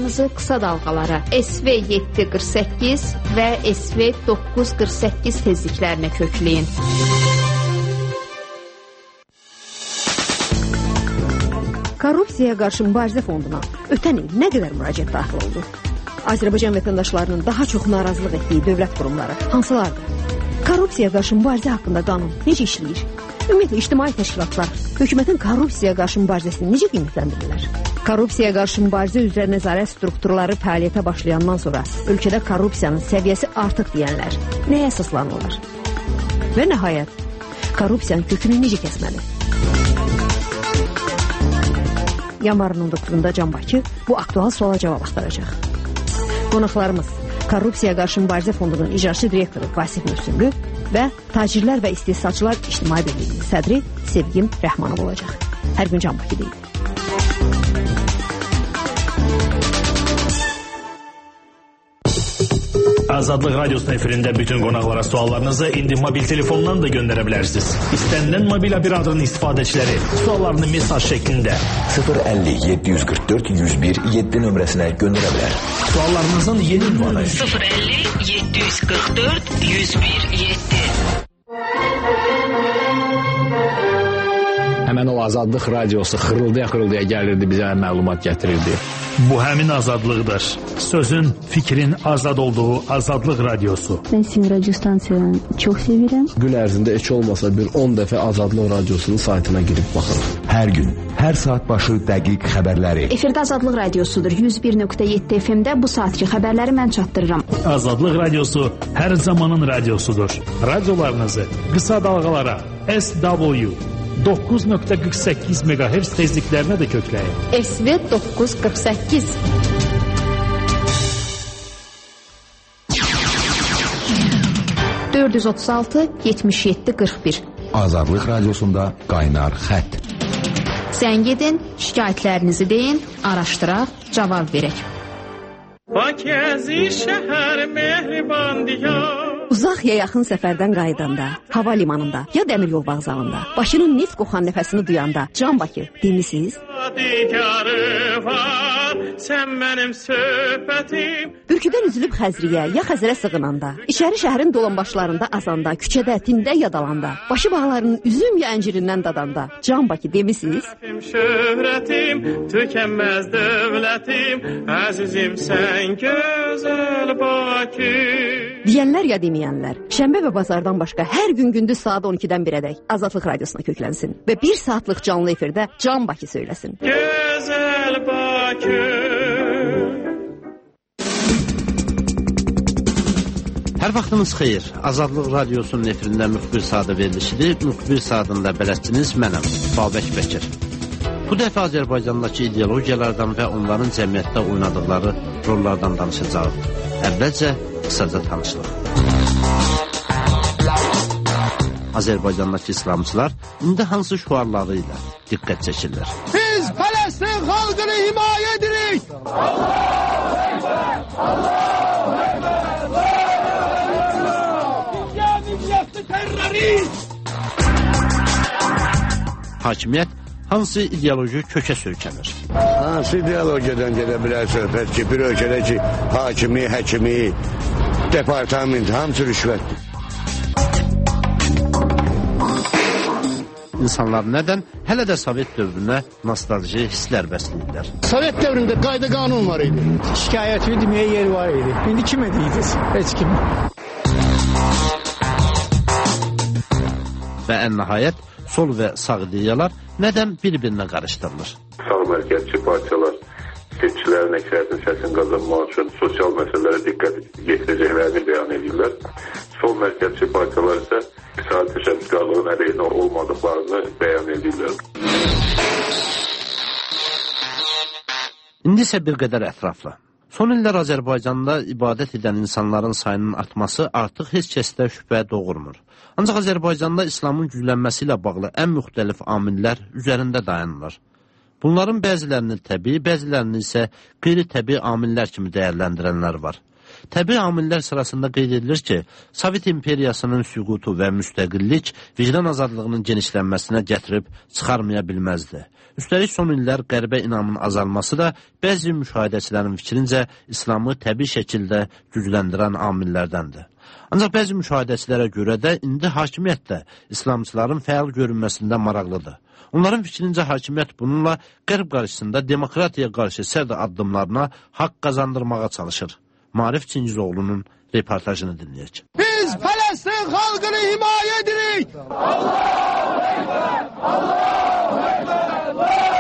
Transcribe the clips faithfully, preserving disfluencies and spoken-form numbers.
suallarınızı qısa dalğalara S V yeddi qırx səkkiz və S V doqquz qırx səkkiz tezliklərinə kökləyin. Korrupsiyaya qarşı mübarizə fonduna ötən il nə qədər müraciət daxil oldu? Azərbaycan vətəndaşlarının daha çox narazılıq etdiyi dövlət qurumları hansılardır? Korrupsiyaya qarşı mübarizə haqqında qanun necə işləyir? Ümumiyyətlə, ictimai təşkilatlar hökumətin korrupsiyaya qarşı mübarizəsini necə qiymətləndirirlər? Korrupsiyaya qarşı mübarizə üzrə nəzarət strukturları fəaliyyətə başlayandan sonra ölkədə korrupsiyanın səviyyəsi artıq deyənlər nəyə əsaslanırlar? Və nəhayət, korrupsiyanın kökünü necə kəsməli? Yanvarın on doqquzunda Can Bakı bu aktual suala cavab axtaracaq. Qonaqlarımız Korrupsiyaya qarşı mübarizə fondunun icraçı direktoru Vasif Mürsünlü və Tacirlər və İstehsalçılar İctimai Birliyinin sədri Sevgim Rəhmanov olacaq. Hər gün Can Bakı deyil. Azadlıq Radyosu'nun efirində bütün qonaqlara suallarınızı indi mobil telefondan da göndərə bilərsiniz. İstənilən mobil operatörün istifadəçiləri suallarını mesaj şəklində sıfır əlli yeddi yüz qırx dörd yüz bir yeddi nömrəsinə göndərə bilər. Suallarınızın yeni ünvanı sıfır əlli yeddi yüz qırx dörd yüz bir yeddi. Həmən o Azadlıq Radiosu xırıldaya-xırıldaya gəlirdi, bizə məlumat gətirirdi. Bu həmin azadlıqdır. Sözün, fikrin azad olduğu Azadlıq Radiosu. Ben sizin radyo stansiyanı çok severim. Gün ərzində heç olmasa bir on dəfə Azadlıq Radiosunun saytına girib baxın. Hər gün, hər saat başı dəqiq xəbərləri. Efirdə Azadlıq Radiosudur. yüz bir nöqtə yeddi F M-də bu saatki xəbərləri mən çatdırıram. Azadlıq Radiosu hər zamanın radiosudur. Radiolarınızı qısa dalğalara S W doqquz nöqtə qırx səkkiz megahertz tezliklərinə də kökləyin. S V doqquz qırx səkkiz. dörd yüz otuz altı yetmiş yeddi qırx bir. Azadlıq Radiosunda qaynar xətt. Zəng edin, şikayətlərinizi deyin, araşdıraq, cavab verək. Bakəzi şəhər mehriban diyar. Uzaq ya yaxın səfərdən qayıdanda, hava limanında ya dəmir yol vağzalında, Bakının neft qoxan nəfəsini duyanda, Can Bakı demisiniz? Sən mənim söhbətim. Bürküdən üzülüb Xəzriyə ya Xəzərə sığınanda, içəri şəhərin dolanbaşlarında azanda, küçədə, tində yadalanda, başı bağlarının üzüm ya əncirindən dadanda, Can Bakı demisiniz? Şöhrətim, tükənməz dövlətim, əzizim sən gözəl Bakı. Deyənlər ya deməyənlər, şənbə və bazardan başqa hər gün gündüz saat on ikidən birədək Azadlıq Radiosuna köklənsin və bir saatlıq canlı efirdə Can Bakı söyləsin. Gözəl Bakı. Hər vaxtınız xeyir. Azadlıq Radiosunun efirində müxbir sadə verilişidir. Müxbir sadında bələdçiniz mənəm, Babək Bəkir. Bu dəfə Azərbaycandakı ideologiyalardan və onların cəmiyyətdə oynadıqları rollardan danışacağıq. Əvvəlcə qısaca tanışlıq. Azərbaycandakı İslamçılar indi hansı şüarları ilə diqqət çəkirlər? Biz Fələstin xalqını himayə edirik! Allahu Ekber! Allahu Ekber! Dünya milyatlı terörist! Hakimiyyət hansı ideoloji kökə söykənir? Hansı ideologiyadan gedə bilər söhbət ki, bir ölkədə ki, hakimi, həkimi, departament, hamısı rüşvətdir. İnsanlar nədən hələ də Sovet dövrünə nostalji hisslər bəsləyirlər? Sovet dövründə qayda qanun var idi. Şikayət etməyə yer var idi. İndi kimə deyirsiniz? Heç kim. Və ən nəhayət, sol və sağ ideyalar nədən bir-birinə qarışdırılır? Sağ mərkəzçi partiyalar seçkilərin əksəriyyətin səsini qazanmaq üçün sosial məsələlərə diqqət yetirəcəklərini bəyan edirlər. Sol mərkəzçi partiyalar isə iqtisadi təşəbbüskarlığın əleyhinə olmadıqlarını bəyan edirlər. İndi isə bir qədər ətraflı. Son illər Azərbaycanda ibadət edən insanların sayının artması artıq heç kəsdə şübhə doğurmur. Ancaq Azərbaycanda İslamın güclənməsi ilə bağlı ən müxtəlif amillər üzərində dayanılır. Bunların bəzilərini təbii, bəzilərini isə qeyri-təbii amillər kimi dəyərləndirənlər var. Təbii amillər sırasında qeyd edilir ki, Sovet imperiyasının süqutu və müstəqillik vicdan azadlığının genişlənməsinə gətirib çıxarmaya bilməzdi. Üstəlik son illər qərbə inamın azalması da bəzi müşahidəçilərin fikrincə İslamı təbii şəkildə gücləndirən amillərdəndir. Ancaq bəzi müşahidəçilərə görə də indi hakimiyyət də İslamçıların fəal görünməsində maraqlıdır. Onların fikrincə hakimiyyət bununla qərb qarşısında demokratiya qarşı sərt addımlarına haqq qazandırmağa çalışır. Marif Çingizoğlu'nun reportajını dinləyək. Biz Fələstin xalqını himayə edirik! Allahu Ekber! Allahu Ekber!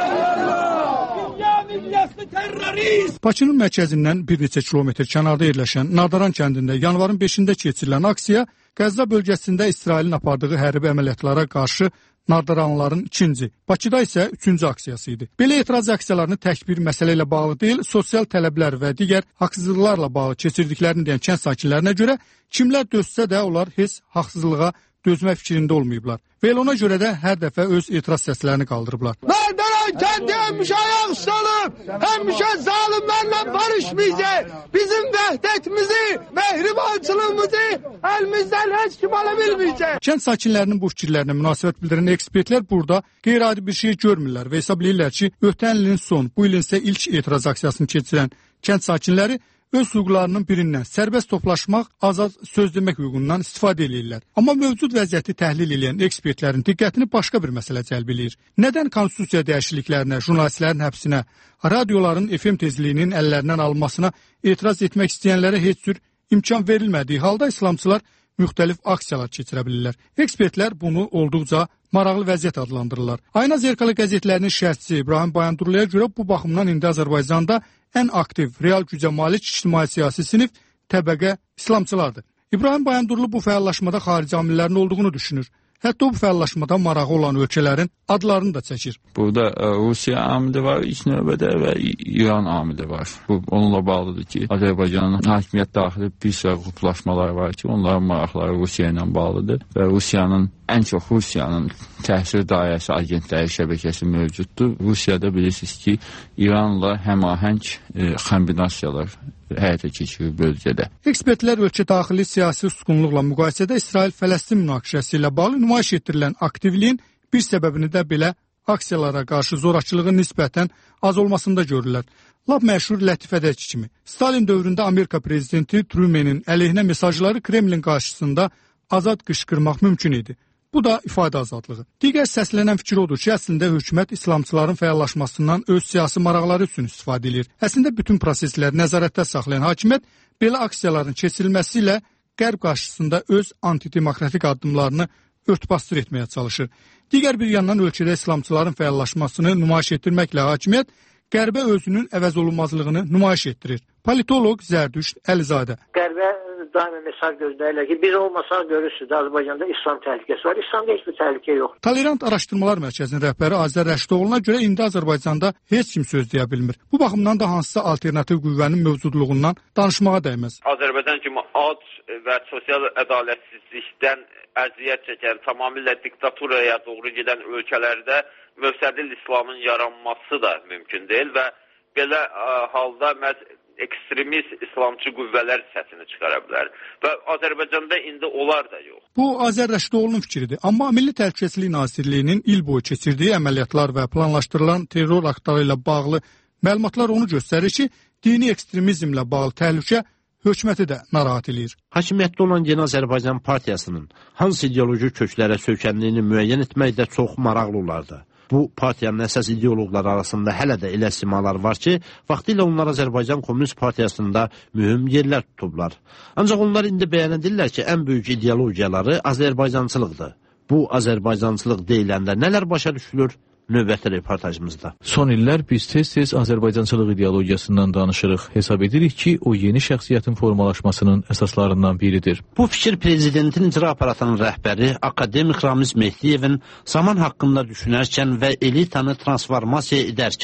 Dünya milyaslı terrorist! Bakının mərkəzindən bir neçə kilometr kənarda yerləşən Nardaran kəndində yanvarın beşində keçirilən aksiya Qəzza bölgəsində İsrailin apardığı hərbi əməliyyatlara qarşı Nardaranlıların ikinci, Bakıda isə üçüncü aksiyası idi. Belə etiraz aksiyalarını tək bir məsələ ilə bağlı deyil, sosial tələblər və digər haqsızlıqlarla bağlı keçirdiklərini deyən kənd sakinlərinə görə kimlər dözsə də onlar heç haqsızlığa dözmə fikrində olmayıblar. Və ona görə də hər dəfə öz etiraz səslərini qaldırıblar. Nardaran kəndi həmişə ayaq üstəlib, həmişə zalimlərlə barışmayacaq. Bizim vəhdətimizi, mehribançılığımızı əlimizdən heç kim ala bilməyəcək. Kənd sakinlərinin bu fikirlərinə münasibət bildirən ekspertlər burada qeyri-adi bir şey görmürlər və hesab edirlər ki, ötən ilin son, bu ilin isə ilk etiraz aksiyasını keçirən kənd sakinləri öz hüquqlarının birindən sərbəst toplaşmaq, azad söz demək hüququndan istifadə edirlər. Amma mövcud vəziyyəti təhlil edən ekspertlərin diqqətini başqa bir məsələ cəlb edir. Nədən konstitusiya dəyişikliklərinə, jurnalistlərin həbsinə, radioların F M tezliyinin əllərindən alınmasına etiraz etmək istəyənlərə heç cür imkan verilmədiyi halda İslamçılar müxtəlif aksiyalar keçirə bilirlər. Ekspertlər bunu olduqca maraqlı vəziyyət adlandırırlar. Ayna Zerkalı qəzetlərinin şərhçisi İbrahim Bayandurluya görə bu baxımdan indi Azərbaycanda ən aktiv, real gücə malik ictimai-siyasi sinif təbəqə İslamçılardır. İbrahim Bayandurlu bu fəallaşmada xarici amillərin olduğunu düşünür. Hətta bu fəallaşmada marağı olan ölkələrin adlarını da çəkir. Burada Rusiya amili var ilk növbədə və İran amili var. Bu onunla bağlıdır ki, Azərbaycanın hakimiyyət daxili bir sıra qruplaşmalar var ki, onların maraqları Rusiya ilə bağlıdır və Rusiyanın ən çox Rusiyanın təsir dairəsi agentləri şəbəkəsi mövcuddur. Rusiyada bilirsiniz ki, İranla həmahəng e, kombinasiyalar həyata keçirir bölgədə. Ekspertlər ölkə daxili siyasi susqunluqla müqayisədə İsrail-Fələstin münaqişəsi ilə bağlı nümayiş etdirilən aktivliyin bir səbəbini də belə aksiyalara qarşı zorakılığın nisbətən az olmasında görürlər. Lap məşhur lətifədəki kimi. Stalin dövründə Amerika prezidenti Truman'ın əleyhinə mesajları Kremlin qarşısında azad qışqırmaq mümkün idi. Bu da ifadə azadlığı. Digər səslənən fikir odur ki, əslində hökumət İslamçıların fəallaşmasından öz siyasi maraqları üçün istifadə edir. Əslində bütün prosesləri nəzarətdə saxlayan hakimiyyət belə aksiyaların keçirilməsi ilə qərb qarşısında öz antidemokratik addımlarını örtbasdır etməyə çalışır. Digər bir yandan ölkədə İslamçıların fəallaşmasını nümayiş etdirməklə hakimiyyət qərbə özünün əvəz olunmazlığını nümayiş etdirir. Politoloq Zərdüşt Əlizadə. Qərbə daimi mesaj gözləyirlər ki, biz olmasaq görürsünüz, Azərbaycanda İslam təhlükəsi var. İslamda heç bir təhlükə yox. Tolerant Araşdırmalar Mərkəzinin rəhbəri Azər Rəşidoğlu'na görə indi Azərbaycanda heç kim söz deyə bilmir. Bu baxımdan da hansısa alternativ qüvvənin mövcudluğundan danışmağa dəyməz. Azərbaycan kimi ac və sosial ədalətsizlikdən əziyyət çəkən, tamamilə diktaturaya doğru gedən ölkələrdə müstəqil İslamın yaranması da mümkün deyil və belə ə, halda məhz ekstremist İslamçı qüvvələr səsini çıxara bilər və Azərbaycanda indi onlar da yox. Bu Azər Rəşidoğlu'nun fikridir. Amma Milli Təhlükəsizlik Nazirliyinin il boyu keçirdiyi əməliyyatlar və planlaşdırılan terror aktları ilə bağlı məlumatlar onu göstərir ki, dini ekstremizmlə bağlı təhlükə hökuməti də narahat edir. Hakimiyyətdə olan Yeni Azərbaycan Partiyasının hansı ideoloji köklərə söykəndiyini müəyyən etməkdə çox maraqlı olardı. Bu partiyanın əsas ideoloqları arasında hələ də elə simalar var ki, vaxtilə onlar Azərbaycan Komünist Partiyasında mühüm yerlər tutublar. Ancaq onlar indi bəyan edirlər ki, ən böyük ideologiyaları Azərbaycançılıqdır. Bu Azərbaycançılıq deyiləndə nələr başa düşülür? Növbəti reportajımızda. Son illər biz tez-tez Azərbaycançılıq ideologiyasından danışırıq. Hesab edirik ki, o yeni şəxsiyyətin formalaşmasının əsaslarından biridir. Bu fikir prezidentin icra aparatının rəhbəri akademik Ramiz Mehdiyevin zaman haqqında düşünərkən və elitanı transformasiya edərkən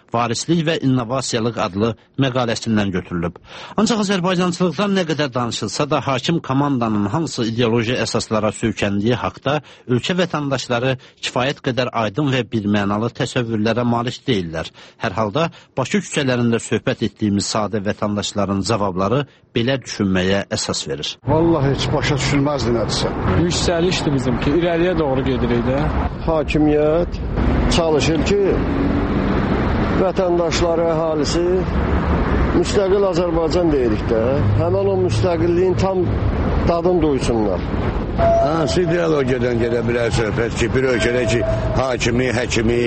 Varislik və İnnovasyalıq adlı məqaləsindən götürülüb. Ancaq Azərbaycançılıqdan nə qədər danışılsa da hakim komandanın hansı ideoloji əsaslara söykəndiyi haqda ölkə vətəndaşları kifayət qədər aydın və birmənalı təsəvvürlərə malik deyirlər. Hər halda Bakı küçələrində söhbət etdiyimiz sadə vətəndaşların cavabları belə düşünməyə əsas verir. Vallahi heç başa düşülməzdi nədirsə. Yüksəlişdir bizimki, irəliyə doğru gedirik də. Hakimiyyət çalışır ki, vətəndaşları, əhalisi müstəqil Azərbaycan deyirik də, həmən o müstəqilliyin tam dadını duysunlar. Hansı ideologiyadan gedə bilər söhbət ki, bir ölkədə ki, hakimi, həkimi,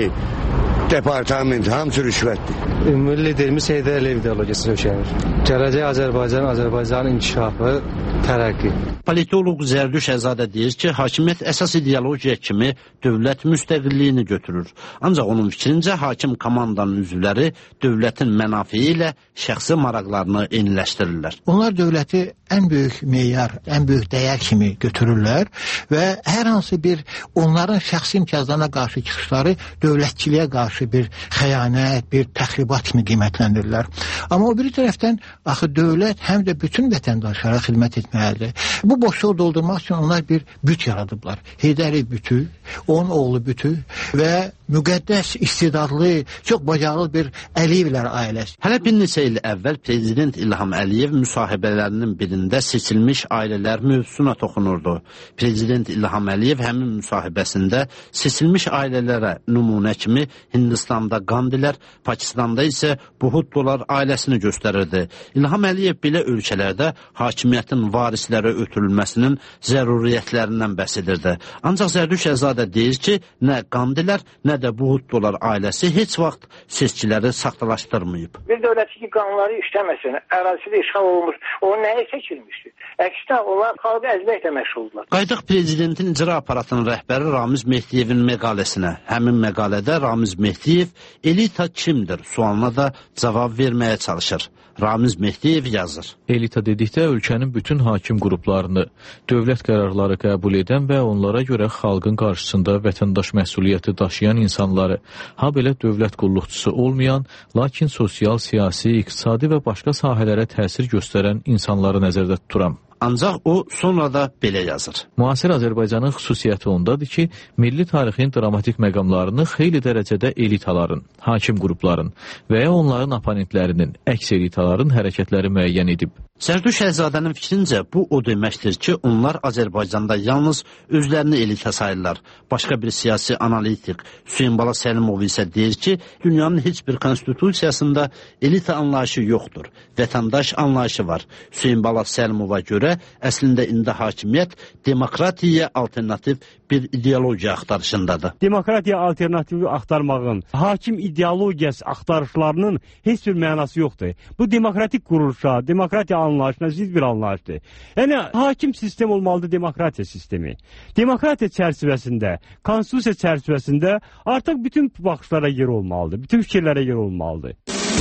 departament hamısı rüşvətdir. Ümumi liderimiz Heydər Əliyev ideologiyası sökənir. Gələcək Azərbaycan, Azərbaycanın inkişafı, tərəqqi. Politoloq Zərdüş Əzadə deyir ki, hakimiyyət əsas ideologiya kimi dövlət müstəqilliyini götürür. Ancaq onun fikrincə hakim komandanın üzvləri dövlətin mənafiyi ilə şəxsi maraqlarını eyniləşdirirlər. Onlar dövləti ən böyük meyar, ən böyük dəyər kimi götürürlər və hər hansı bir onların şəxsi imtiyazlarına qarşı çıxışları dövlətçiliyə qarşı bir xəyanət, bir təxribat kimi qiymətləndirirlər. Amma o biri tərəfdən axı dövlət həm də bütün vətəndaşlara xidmət etməlidir. Bu boşluğu doldurmaq üçün onlar bir büt yaradıblar. Heydər bütü, onun oğlu bütü və müqəddəs, istedadlı, çox bacarıqlı bir Əliyevlər ailəsi. Hələ bir neçə il əvvəl Prezident İlham Əliyev müsahibələrinin birində seçilmiş ailələr mövzusuna toxunurdu. Prezident İlham Əliyev həmin müsahibəsində seçilmiş ailələrə nümunə kimi Hindistanda Qandilər, Pakistanda isə Buhuttolar ailəsini göstərirdi. İlham Əliyev belə ölkələrdə hakimiyyətin varislərə ötürülməsinin zəruriyyətlərindən bəhs edirdi. Ancaq Zərdüş Əzadə deyir ki, nə Qandilər, nə də Buhuttolar ailəsi heç vaxt seçkiləri saxtalaşdırmayıb. Bir dövləti ki, qanunları işləməsin, ərazisi işğal olunmuş, o nəyə seçilmişdir? Əksinə, onlar xalqı əzməklə məşğuldurlar. Qaydıq Prezidentin icra aparatının rəhbəri Ramiz Mehdiyevin məqaləsinə. Həmin məqalədə Ramiz Mehdiyev elita kimdir sualına da cavab verməyə çalışır. Ramiz Mehdiyev yazır. Elita dedikdə ölkənin bütün hakim qruplarını, dövlət qərarları qəbul edən və onlara görə xalqın qarşısında vətəndaş məsuliyyəti daşıyan insanları, ha belə dövlət qulluqçusu olmayan, lakin sosial, siyasi, iqtisadi və başqa sahələrə təsir göstərən insanları nəzərdə tuturam. Ancaq o sonra da belə yazır. Müasir Azərbaycanın xüsusiyyəti ondadır ki, milli tarixin dramatik məqamlarını xeyli dərəcədə elitaların, hakim qrupların və ya onların oponentlərinin, əks elitaların hərəkətləri müəyyən edib. Zərdüş Əzadənin fikrincə bu o deməkdir ki, onlar Azərbaycanda yalnız özlərini elita sayırlar. Başqa bir siyasi analitik Hüseyin Bala Səlimov isə deyir ki, dünyanın heç bir konstitusiyasında elita anlayışı yoxdur. Vətəndaş anlayışı var. Hüseyin Bala Səlimova görə əslində indi hakimiyyət demokratiyaya alternativ bir ideologiya axtarışındadır. Demokratiya alternativi axtarmağın, hakim ideologiyası axtarışlarının heç bir mənası yoxdur. Bu demokratik quruluşa, demokratiya anlayışına zidd bir anlayışdır. Yəni, hakim sistem olmalıdır demokratiya sistemi. Demokratiya çərçivəsində, konstitusiya çərçivəsində artıq bütün baxışlara yer olmalıdır, bütün fikirlərə yer olmalıdır.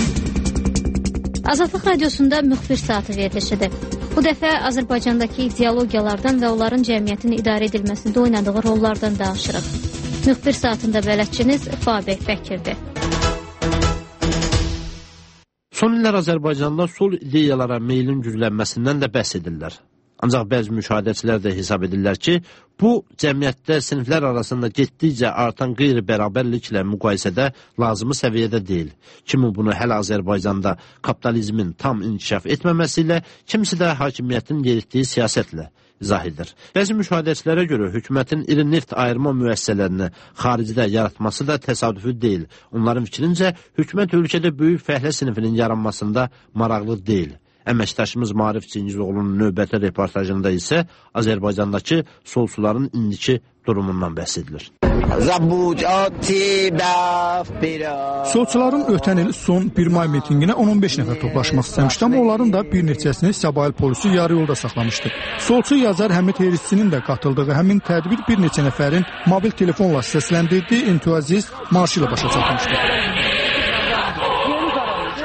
Azadlıq Radiosunda müxbir saatı verilişidir. Bu dəfə Azərbaycandakı ideologiyalardan və onların cəmiyyətin idarə edilməsində oynadığı rollardan danışırıq. Müxbir saatında bələdçiniz Fabək Bəkirdir. Son illər Azərbaycanda sol ideyalara meylin güclənməsindən də bəhs edirlər. Ancaq bəzi müşahidəçilər də hesab edirlər ki, bu cəmiyyətdə siniflər arasında getdikcə artan qeyri-bərabərliklə müqayisədə lazımı səviyyədə deyil. Kimi bunu hələ Azərbaycanda kapitalizmin tam inkişaf etməməsi ilə, kimisi də hakimiyyətin yeritdiyi siyasətlə izah edir. Bəzi müşahidəçilərə görə hökumətin iri neft ayırma müəssisələrini xaricdə yaratması da təsadüfi deyil. Onların fikrincə, hökumət ölkədə böyük fəhlə sinifinin yaranmasında maraqlı deyil. Əməkdaşımız Maarif Cingizoğlu'nun növbəti reportajında isə Azərbaycandakı solçuların indiki durumundan bəhs edilir. Solçuların ötən il son bir may mitinginə on on beş nəfər toplaşmaq istəmişdi, amma onların da bir neçəsini Səbail polisi yarı yolda saxlamışdı. Solçu yazar Həmid Herisinin də katıldığı həmin tədbir bir neçə nəfərin mobil telefonla səsləndirdiyi entuziast marşı ilə başa çatmışdı.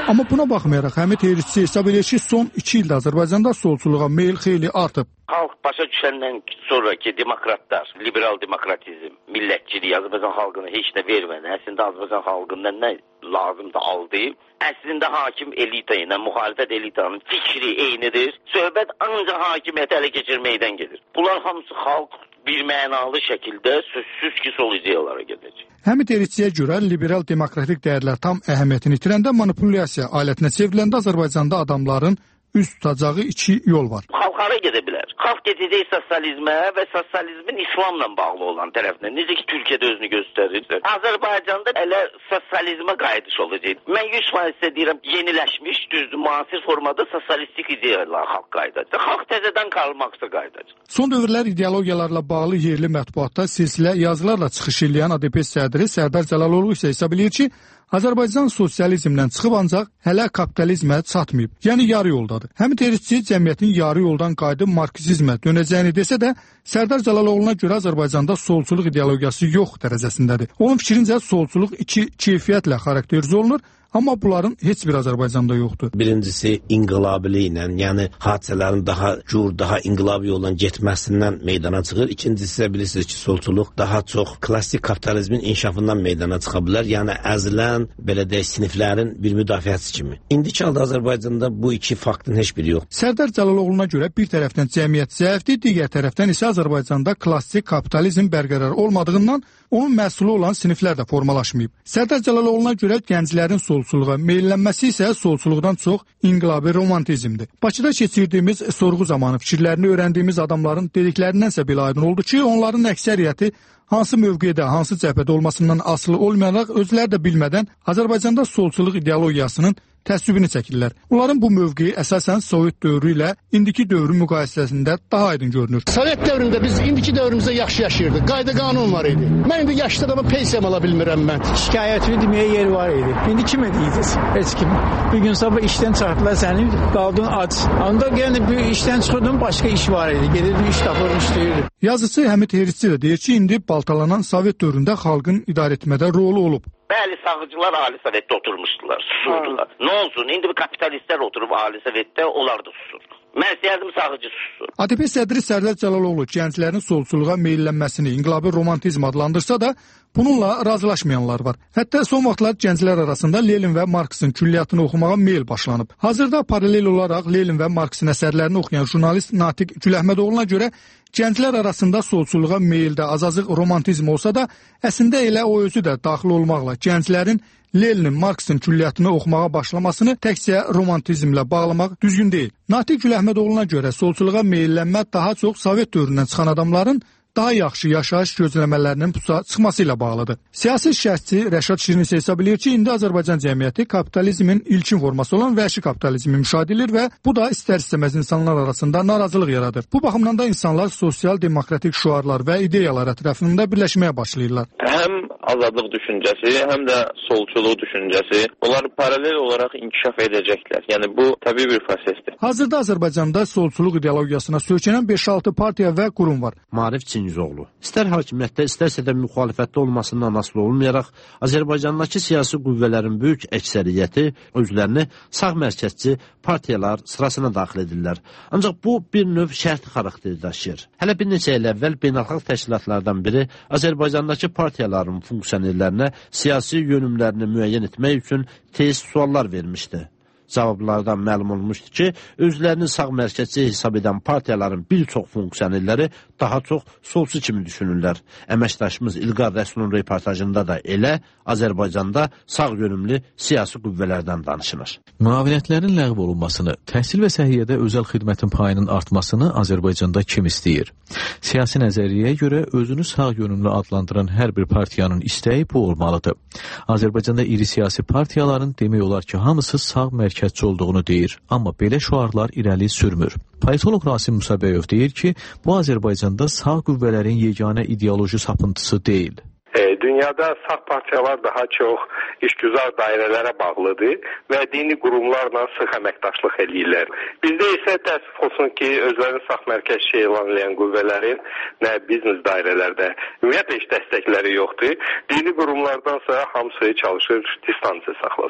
Amma buna baxmayaraq Həmid Erişçi hesab edir ki, son iki ildə Azərbaycanda solçuluğa meyil xeyli artıb. Xalq başa düşəndən sonraki demokratlar, liberal demokratizm, millətçilik, Azərbaycan xalqına heç nə vermədi. Əslində Azərbaycan xalqından nə lazımdır aldı. Əslində hakim elita ilə müxalifət elitanın fikri eynidir. Söhbət ancaq hakimiyyəti ələ keçirməkdən gedir. Bunlar hamısı xalq bir mənalı şəkildə sözsüz ki, sol ideyalara gedəcək. Həmid Erişçiyə görə liberal demokratik dəyərlər tam əhəmiyyətini itirəndə manipulyasiya alətinə çevriləndə Azərbaycanda adamların üz tutacağı iki yol var. Xalq hara gedə bilər? Xalq gedəcək sosializmə və sosializmin İslamla bağlı olan tərəfinə. Necə ki, Türkiyədə özünü göstərir. Azərbaycanda elə sosializmə qayıdış olacaq. Mən yüz faiz deyirəm, yeniləşmiş, düzdür, müasir formada sosialistik ideyalar xalq qayıdacaq. Xalq təzədən qalmaqsa qayıdacaq. Son dövrlər ideologiyalarla bağlı yerli mətbuatda silsilə yazılarla çıxış edən A D P sədri Sərdar Cəlaloğlu isə hesab edir ki, Azərbaycan sosializmdən çıxıb ancaq hələ kapitalizmə çatmayıb. Yəni yarı yoldadır. Həmid Erişçi cəmiyyətin yarı yoldan qayıdıb marksizmə dönəcəyini desə də, Sərdar Cəlaloğlu'na görə Azərbaycanda solçuluq ideologiyası yox dərəcəsindədir. Onun fikrincə solçuluq iki keyfiyyətlə xarakterizə olunur. Amma bunların heç bir Azərbaycanda yoxdur. Birincisi inqilabiliyi ilə, yəni hadisələrin daha cür, daha inqilabi yoldan getməsindən meydana çıxır. İkincisi isə bilirsiniz ki, solçuluq daha çox klassik kapitalizmin inkişafından meydana çıxa bilər. Yəni əzilən, belə deyək, siniflərin bir müdafiəsi kimi. İndiki halda Azərbaycanda bu iki faktın heç biri yox. Sərdar Cəlaloğlu'na görə bir tərəfdən cəmiyyət zəifdir, digər tərəfdən isə Azərbaycanda klassik kapitalizm bərqərar olmadığından onun məhsulu olan siniflər də formalaşmayıb. Sərdar Cəlaloğlu'na görə gənclərin solçuluğa meyllənməsi isə solçuluqdan çox inqilabi romantizmdir. Bakıda keçirdiyimiz sorğu zamanı fikirlərini öyrəndiyimiz adamların dediklərindənsə belə aydın oldu ki, onların əksəriyyəti hansı mövqedə, hansı cəbhədə olmasından asılı olmayaraq özləri də bilmədən Azərbaycanda solçuluq ideologiyasının təsvibini çəkirlər. Onların bu mövqeyi əsasən Sovet dövrü ilə indiki dövrün müqayisəsində daha aydın görünür. Sovet dövründə biz indiki dövrümüzdə yaxşı yaşayırdıq. Qayda qanun var idi. Mən indi yaşlı adamı pensiyam ala bilmirəm mən. Şikayətini deməyə yer var idi. İndi kim edəcəksiniz? Heç kim. Bir gün sabah işdən çıxartdılar səni, qaldın ac. Onda yəni bir işdən çıxırdın, başqa iş var idi. Gedirdin, iş tapırdın, işləyirdin. Yazıcı Həmid Erişçi də deyir ki, indi baltalanan Sovet dövründə xalqın idarə etmədə rolu olub. Bəli, sağcılar Ali Sovetdə oturmuşdular, susurdular. Nə olsun, indi bir kapitalistlər oturub Ali Sovetdə, onlar da susur. Mən istəyərdim sağcı susur. A D P sədri Sərdar Cəlaloğlu gənclərin solçuluğa meyllənməsini inqilabi romantizm adlandırsa da, bununla razılaşmayanlar var. Hətta son vaxtlar gənclər arasında Lenin və Marksın külliyyatını oxumağa meyl başlanıb. Hazırda paralel olaraq Lenin və Marksın əsərlərini oxuyan jurnalist Natiq Güləhmədoğlu'na görə gənclər arasında solçuluğa meyldə az-azıq romantizm olsa da, əslində elə o özü də daxil olmaqla gənclərin Lenin, Marksın külliyyatını oxumağa başlamasını təkcə romantizmlə bağlamaq düzgün deyil. Natiq Güləhmədoğlu'na görə solçuluğa meyllənmə daha çox Sovet dövründən çıxan adamların daha yaxşı yaşayış gözləmələrinin pusa çıxması ilə bağlıdır. Siyasi şərhçi Rəşad Şirin isə hesab edir ki, indi Azərbaycan cəmiyyəti kapitalizmin ilkin forması olan vəhşi kapitalizmi müşahidə edir və bu da istər-istəməz insanlar arasında narazılıq yaradır. Bu baxımdan da insanlar sosial demokratik şüarlar və ideyalar ətrafında birləşməyə başlayırlar. Həm azadlıq düşüncəsi, həm də solçuluq düşüncəsi, onlar paralel olaraq inkişaf edəcəklər. Yəni bu təbii bir prosesdir. Hazırda Azərbaycanda solçuluq ideologiyasına söykənən beş altı partiya və qurum var. Maarif Çingizoğlu. İstər hakimiyyətdə, istərsə də müxalifətdə olmasından asılı olmayaraq, Azərbaycandakı siyasi qüvvələrin böyük əksəriyyəti özlərini sağ mərkəzçi partiyalar sırasına daxil edirlər. Ancaq bu bir növ şərti xarakteri daşıyır. Hələ bir neçə il əvvəl beynəlxalq təşkilatlardan biri Azərbaycandakı partiyaların funksionerlərinə siyasi yönümlərini müəyyən etmək üçün test suallar vermişdi. Cavablardan məlum olmuşdu ki, özlərini sağ mərkəzçi hesab edən partiyaların bir çox funksionerləri daha çox solçu kimi düşünürlər. Əməkdaşımız İlqar Rəsulun reportajında da elə Azərbaycanda sağ yönümlü siyasi qüvvələrdən danışılır. Müavinətlərin ləğv olunmasını, təhsil və səhiyyədə özəl xidmətin payının artmasını Azərbaycanda kim istəyir? Siyasi nəzəriyyəyə görə özünü sağ yönümlü adlandıran hər bir partiyanın istəyi bu olmalıdır. Azərbaycanda iri siyasi partiyaların demək olar ki, hamısı sağ mərkəzçi olduğunu deyir, amma belə şüarlar irəli sürmür. Politolog Rasim Musabəyov deyir ki, bu Azərbaycanda sağ qüvvələrin yeganə ideoloji sapıntısı deyil. Dünyada sağ partiyalar daha çox işgüzar dairələrə bağlıdır və dini qurumlarla sıx əməkdaşlıq edirlər. Bizdə isə təəssüf olsun ki, özlərini sağ mərkəzçi elan edən qüvvələrin nə biznes dairələrdə ümumiyyətlə heç dəstəkləri yoxdur. Dini qurumlardansa hamısı çalışır distansiya saxlasın.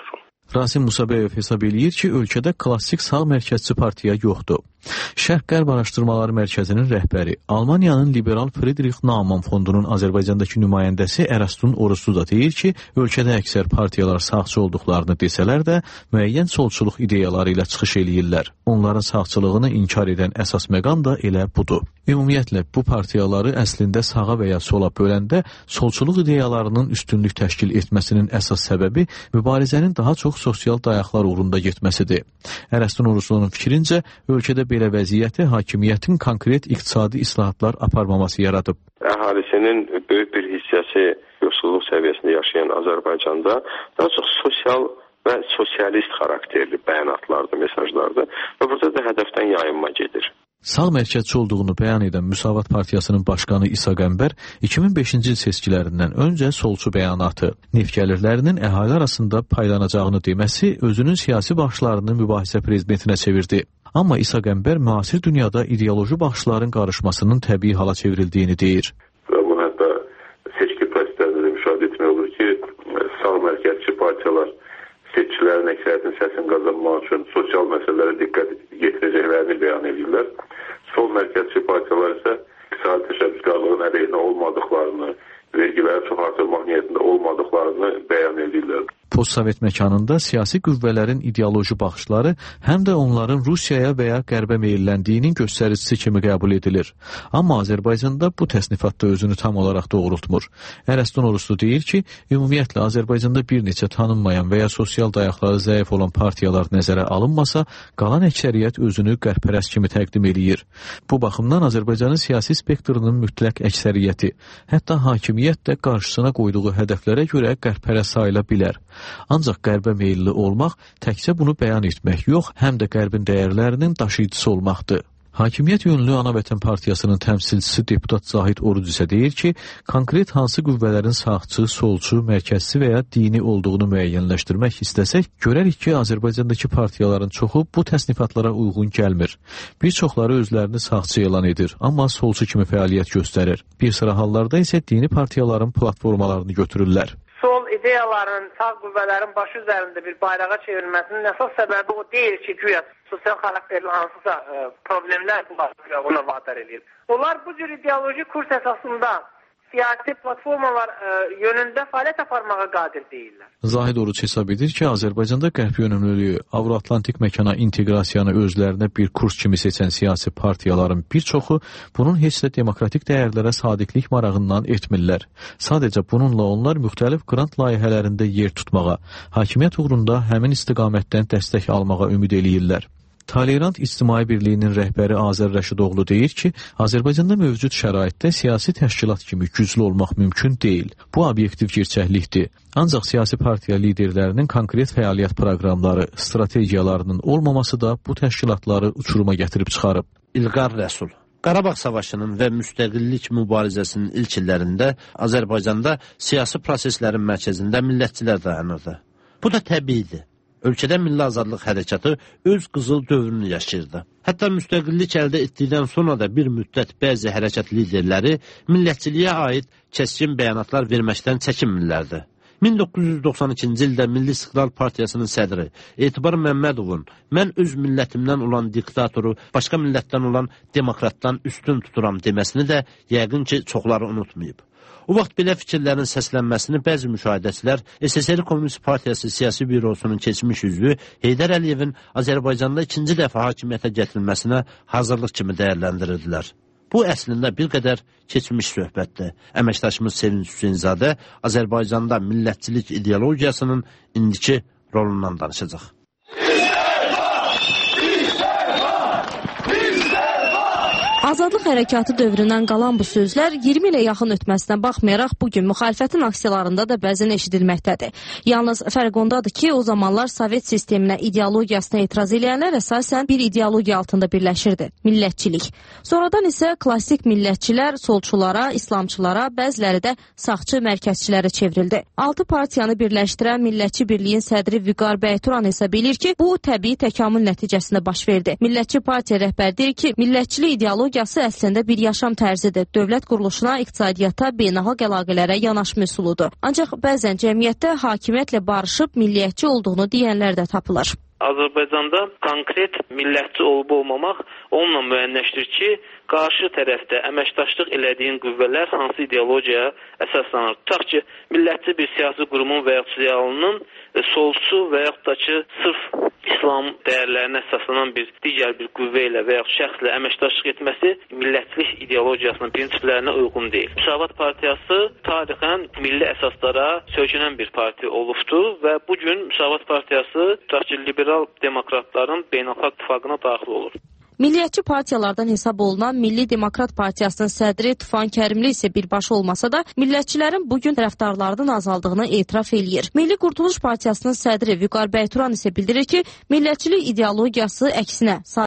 Rasim Musabeyev hesab eləyir ki, ölkədə klassik sağ mərkəzçi partiya yoxdur. Şərq-Qərb Araşdırmaları Mərkəzinin rəhbəri, Almaniyanın liberal Friedrich Naumann fondunun Azərbaycandakı nümayəndəsi Erastus Oruslu da deyir ki, ölkədə əksər partiyalar sağçı olduqlarını desələr də, müəyyən solçuluq ideyaları ilə çıxış eləyirlər. Onların sağçılığını inkar edən əsas məqam da elə budur. Ümumiyyətlə, bu partiyaları əslində sağa və ya sola böləndə solçuluq ideyalarının üstünlük təşkil etməsinin əsas səbəbi mübarizənin daha çox sosial dayaqlar uğrunda getməsidir. Erastus Oruslu'nun fikrincə, ölkədə belə vəziyyəti hakimiyyətin konkret iqtisadi islahatlar aparmaması yaradıb. Əhalisinin böyük bir hissəsi yoxsulluq səviyyəsində yaşayan Azərbaycanda daha çox sosial və sosialist xarakterli bəyanatlardır, mesajlardır və burada da hədəfdən yayınma gedir. Sağ mərkəzçi olduğunu bəyan edən Müsavat Partiyasının başqanı İsa Qəmbər iki min beşinci il seçkilərindən öncə solçu bəyanatı, neft gəlirlərinin əhali arasında paylanacağını deməsi özünün siyasi baxışlarını mübahisə prezidentinə çevirdi. Amma İsa Qəmbər müasir dünyada ideoloji baxışların qarışmasının təbii hala çevrildiyini deyir. Və bu hətta seçki proseslərində də müşahidə etmək olur ki, sağ mərkəzçi partiyalar seçkilərin əksəriyyətinin səsini qazanmaq üçün sosial məsələlərə diqqət yetirəcəklərini bəyan edirlər. Sol mərkəzçi partiyalar isə iqtisadi təşəbbüskarlığın əleyhinə olmadıqlarını, vergiləri çox artırmaq niyyətində olmadıqlarını bəyan edirlər. Postsovet məkanında siyasi qüvvələrin ideoloji baxışları həm də onların Rusiyaya və ya qərbə meyilləndiyinin göstəricisi kimi qəbul edilir. Amma Azərbaycanda bu təsnifatda özünü tam olaraq doğrultmur. Erastus Oruslu deyir ki, ümumiyyətlə Azərbaycanda bir neçə tanınmayan və ya sosial dayaqları zəif olan partiyalar nəzərə alınmasa, qalan əksəriyyət özünü qərb-pərəst kimi təqdim eləyir. Bu baxımdan Azərbaycanın siyasi spektrinin mütləq əksəriyyəti, hətta hakimiyyət də qarşısına qoyduğu hədəflərə görə qərb-pərəst sayıla bilər. Ancaq qərbə meyilli olmaq təkcə bunu bəyan etmək yox, həm də qərbin dəyərlərinin daşıyıcısı olmaqdır. Hakimiyyət yönlü Anavətən Partiyasının təmsilçisi deputat Zahid Oruc isə deyir ki, konkret hansı qüvvələrin sağçı, solçu, mərkəzçi və ya dini olduğunu müəyyənləşdirmək istəsək, görərik ki, Azərbaycandakı partiyaların çoxu bu təsnifatlara uyğun gəlmir. Bir çoxları özlərini sağçı elan edir, amma solçu kimi fəaliyyət göstərir. Bir sıra hallarda isə dini partiyaların platformalarını götürürlər. Sol ideyaların, sağ qüvvələrin başı üzərində bir bayrağa çevrilməsinin əsas səbəbi o deyil ki, güya sosial xarakterli hansısa ə, problemlər buna vadar edir. Onlar bu cür ideoloji kurs əsasında siyasi platformalar ə, yönündə fəaliyyət aparmağa qadir deyirlər. Zahid Oruc hesab edir ki, Azərbaycanda qərb yönümlülüyü, Avro-Atlantik məkana inteqrasiyanı özlərinə bir kurs kimi seçən siyasi partiyaların bir çoxu bunun heç də demokratik dəyərlərə sadiqlik marağından etmirlər. Sadəcə bununla onlar müxtəlif qrant layihələrində yer tutmağa, hakimiyyət uğrunda həmin istiqamətdən dəstək almağa ümid eləyirlər. Tolerant İctimai Birliyinin rəhbəri Azər Rəşidoğlu deyir ki, Azərbaycanda mövcud şəraitdə siyasi təşkilat kimi güclü olmaq mümkün deyil. Bu obyektiv gerçəklikdir. Ancaq siyasi partiya liderlərinin konkret fəaliyyət proqramları, strategiyalarının olmaması da bu təşkilatları uçuruma gətirib çıxarıb. İlqar Rəsul Qarabağ Savaşının və müstəqillik mübarizəsinin ilk illərində Azərbaycanda siyasi proseslərin mərkəzində millətçilər dayanırdı. Bu da təbiidir. Ölkədə milli azadlıq hərəkatı öz qızıl dövrünü yaşayırdı. Hətta müstəqillik əldə etdikdən sonra da bir müddət bəzi hərəkat liderləri millətçiliyə aid kəskin bəyanatlar verməkdən çəkinmirlərdi. min doqquz yüz doxsan ikinci ildə Milli İstiqlal Partiyasının sədri Etibar Məmmədovun mən öz millətimdən olan diktatoru başqa millətdən olan demokratdan üstün tuturam deməsini də yəqin ki, çoxları unutmayıb. O vaxt belə fikirlərin səslənməsini bəzi müşahidəçilər S S R Komünist Partiyası siyasi bürosunun keçmiş üzvü Heydər Əliyevin Azərbaycanda ikinci dəfə hakimiyyətə gətirilməsinə hazırlıq kimi dəyərləndirirdilər. Bu əslində bir qədər keçmiş söhbətdir. Əməkdaşımız Sevinç Hüseynzadə Azərbaycanda millətçilik ideologiyasının indiki rolundan danışacaq. Azadlıq hərəkatı dövründən qalan bu sözlər iyirmi ilə yaxın ötməsinə baxmayaraq bugün müxalifətin aksiyalarında da bəzən eşidilməkdədir. Yalnız fərq ondadır ki, o zamanlar Sovet sisteminə, ideologiyasına etiraz edənlər əsasən bir ideologiya altında birləşirdi. Millətçilik. Sonradan isə klassik millətçilər solçulara, islamçılara, bəziləri də sağçı mərkəzçilərə çevrildi. Altı partiyanı birləşdirən Millətçi Birliyin sədri Vüqar Bəyturan isə bilir ki, bu təbii təkamül nəticəsində baş verdi. Millətçi partiya rəhbəri deyir ki, millətçilik ideologiyası əslində bir yaşam tərzidir. Dövlət quruluşuna, iqtisadiyyata, beynəlxalq əlaqələrə yanaşma üsuludur. Ancaq bəzən cəmiyyətdə hakimiyyətlə barışıb milliyyətçi olduğunu deyənlər də tapılır. Azərbaycanda konkret millətçi olub-olmamaq onunla müəyyənləşdirir ki, qarşı tərəfdə əməkdaşlıq elədiyin qüvvələr hansı ideologiyaya əsaslanır. Tutaq ki, millətçi bir siyasi qurumun və yaxud realının solçu və yaxud da ki, sırf İslam dəyərlərinə əsaslanan bir digər bir qüvvə ilə və yaxud şəxslə əməkdaşlıq etməsi millətçilik ideologiyasının prinsiplərinə uyğun deyil. Müsavat Partiyası tarixən milli əsaslara söykənən bir partiya olubdur və bugün Müsavat Partiyası tutaq ki, liberal demokratların beynəlxalq ittifaqına daxil olur. Milliyyətçi partiyalardan hesab olunan Milli Demokrat Partiyasının sədri Tufan Kərimli isə birbaşa olmasa da, millətçilərin bugün tərəfdarlarının azaldığını etiraf eləyir. Milli Qurtuluş Partiyasının sədri Vüqar Bəyturan isə bildirir ki, millətçilik ideologiyası əksinə